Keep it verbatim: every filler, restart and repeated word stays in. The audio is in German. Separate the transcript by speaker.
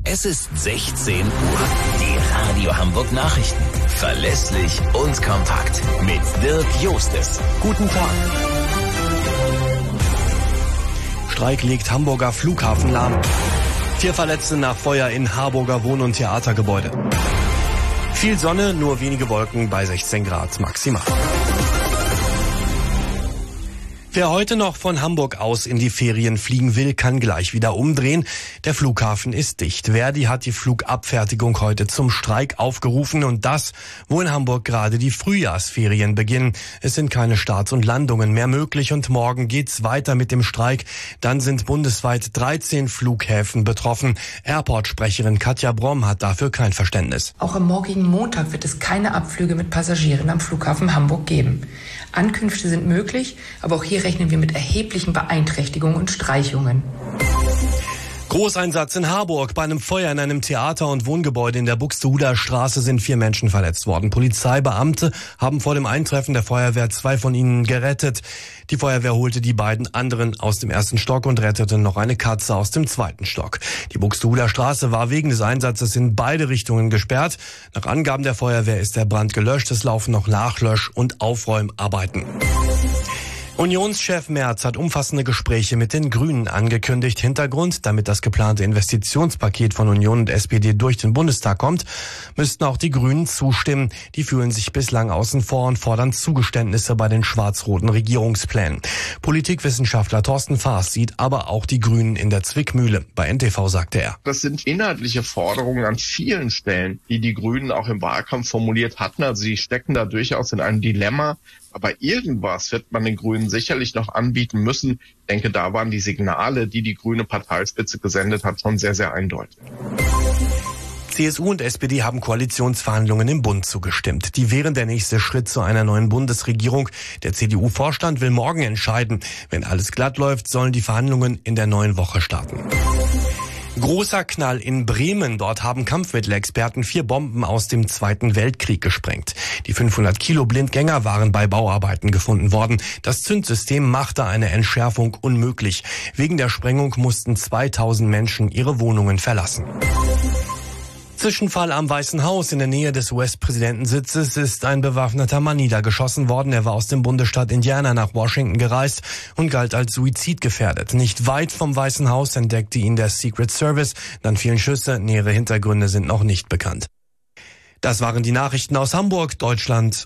Speaker 1: Es ist sechzehn Uhr. Die Radio Hamburg Nachrichten. Verlässlich und kompakt. Mit Dirk Jostes. Guten Tag.
Speaker 2: Streik legt Hamburger Flughafen lahm. Vier Verletzte nach Feuer in Harburger Wohn- und Theatergebäude. Viel Sonne, nur wenige Wolken bei sechzehn Grad maximal. Wer heute noch von Hamburg aus in die Ferien fliegen will, kann gleich wieder umdrehen. Der Flughafen ist dicht. Verdi hat die Flugabfertigung heute zum Streik aufgerufen und das, wo in Hamburg gerade die Frühjahrsferien beginnen. Es sind keine Starts und Landungen mehr möglich und morgen geht's weiter mit dem Streik. Dann sind bundesweit dreizehn Flughäfen betroffen. Airport-Sprecherin Katja Bromm hat dafür kein Verständnis.
Speaker 3: Auch am morgigen Montag wird es keine Abflüge mit Passagieren am Flughafen Hamburg geben. Ankünfte sind möglich, aber auch hier rechnen wir mit erheblichen Beeinträchtigungen und Streichungen.
Speaker 2: Großeinsatz in Harburg. Bei einem Feuer in einem Theater- und Wohngebäude in der Buxtehuder Straße sind vier Menschen verletzt worden. Polizeibeamte haben vor dem Eintreffen der Feuerwehr zwei von ihnen gerettet. Die Feuerwehr holte die beiden anderen aus dem ersten Stock und rettete noch eine Katze aus dem zweiten Stock. Die Buxtehuder Straße war wegen des Einsatzes in beide Richtungen gesperrt. Nach Angaben der Feuerwehr ist der Brand gelöscht. Es laufen noch Nachlösch- und Aufräumarbeiten. Unionschef Merz hat umfassende Gespräche mit den Grünen angekündigt. Hintergrund, damit das geplante Investitionspaket von Union und S P D durch den Bundestag kommt, müssten auch die Grünen zustimmen. Die fühlen sich bislang außen vor und fordern Zugeständnisse bei den schwarz-roten Regierungsplänen. Politikwissenschaftler Thorsten Faas sieht aber auch die Grünen in der Zwickmühle. Bei N T V sagte er:
Speaker 4: Das sind inhaltliche Forderungen an vielen Stellen, die die Grünen auch im Wahlkampf formuliert hatten. Also sie stecken da durchaus in einem Dilemma. Aber irgendwas wird man den Grünen sicherlich noch anbieten müssen. Ich denke, da waren die Signale, die die grüne Parteispitze gesendet hat, schon sehr, sehr eindeutig.
Speaker 2: C S U und S P D haben Koalitionsverhandlungen im Bund zugestimmt. Die wären der nächste Schritt zu einer neuen Bundesregierung. Der C D U-Vorstand will morgen entscheiden. Wenn alles glatt läuft, sollen die Verhandlungen in der neuen Woche starten. Großer Knall in Bremen. Dort haben Kampfmittelexperten vier Bomben aus dem Zweiten Weltkrieg gesprengt. Die fünfhundert Kilo Blindgänger waren bei Bauarbeiten gefunden worden. Das Zündsystem machte eine Entschärfung unmöglich. Wegen der Sprengung mussten zweitausend Menschen ihre Wohnungen verlassen. Zwischenfall am Weißen Haus. In der Nähe des U S-Präsidentensitzes ist ein bewaffneter Mann niedergeschossen worden. Er war aus dem Bundesstaat Indiana nach Washington gereist und galt als suizidgefährdet. Nicht weit vom Weißen Haus entdeckte ihn der Secret Service. Dann fielen Schüsse. Nähere Hintergründe sind noch nicht bekannt. Das waren die Nachrichten aus Hamburg, Deutschland